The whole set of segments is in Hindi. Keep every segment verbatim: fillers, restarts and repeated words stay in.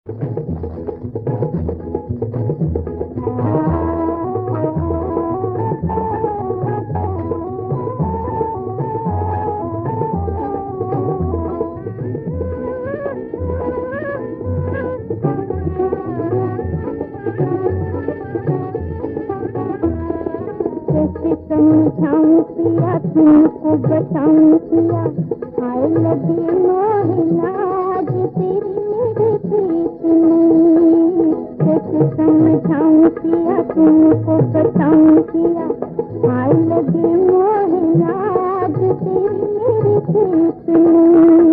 समझाऊं पिया तुमको बताऊं पिया, हाय लगे मोहना आज तेरी मेरी प्रीत नहीं। कैसे समझाऊं पिया तुमको बताऊं पिया, हाय लगे मोहना आज तेरी मेरी प्रीत नहीं।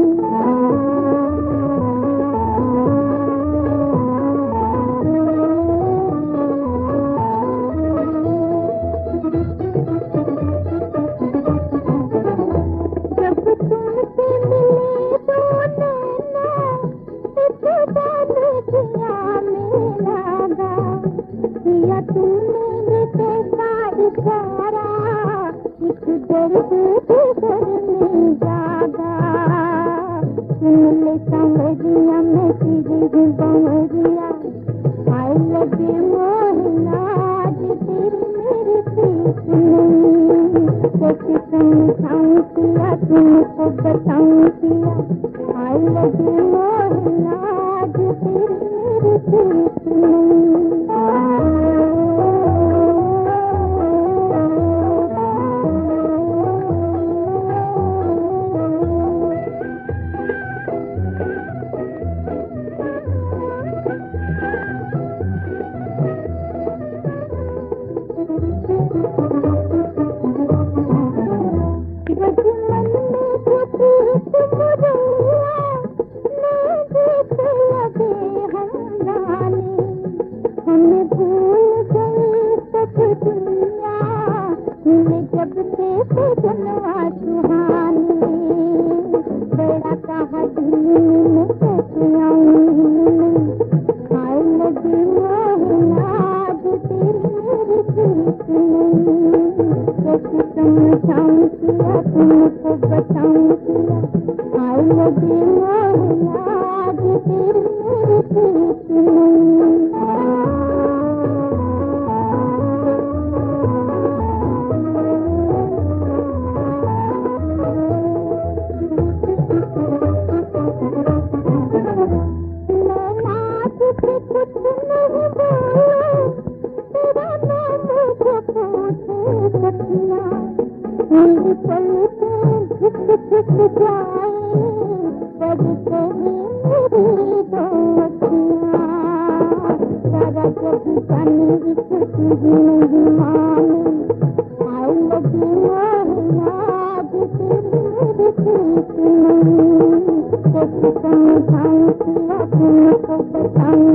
समझिया मैं तेरी बमरिया, हाय लगे मोहना आज तेरी मेरी प्रीत नहीं। कैसे समझाऊं पिया तुमको बताऊं पिया, हाय लगे मोहना आज तेरी मेरी प्रीत नहीं। जब से जनवा सुहानी, बड़ा कहा दिल में कैसे आऊं, हाय लगे मोहना आज तेरी मेरी प्रीत नहीं। कैसे समझाऊं पिया तुमको बताऊं पिया, हाय लगे मोहना आज तेरी मेरी प्रीत नहीं। मेरी पलकें झुक झुक जाए, पर कहीं मेरी दो अखियाँ, सारा जग जाने इस तुझी नहीं माने, हाय लगे मोहना आज तेरी मेरी प्रीत नहीं। कैसे समझाऊं पिया तुमको बताऊं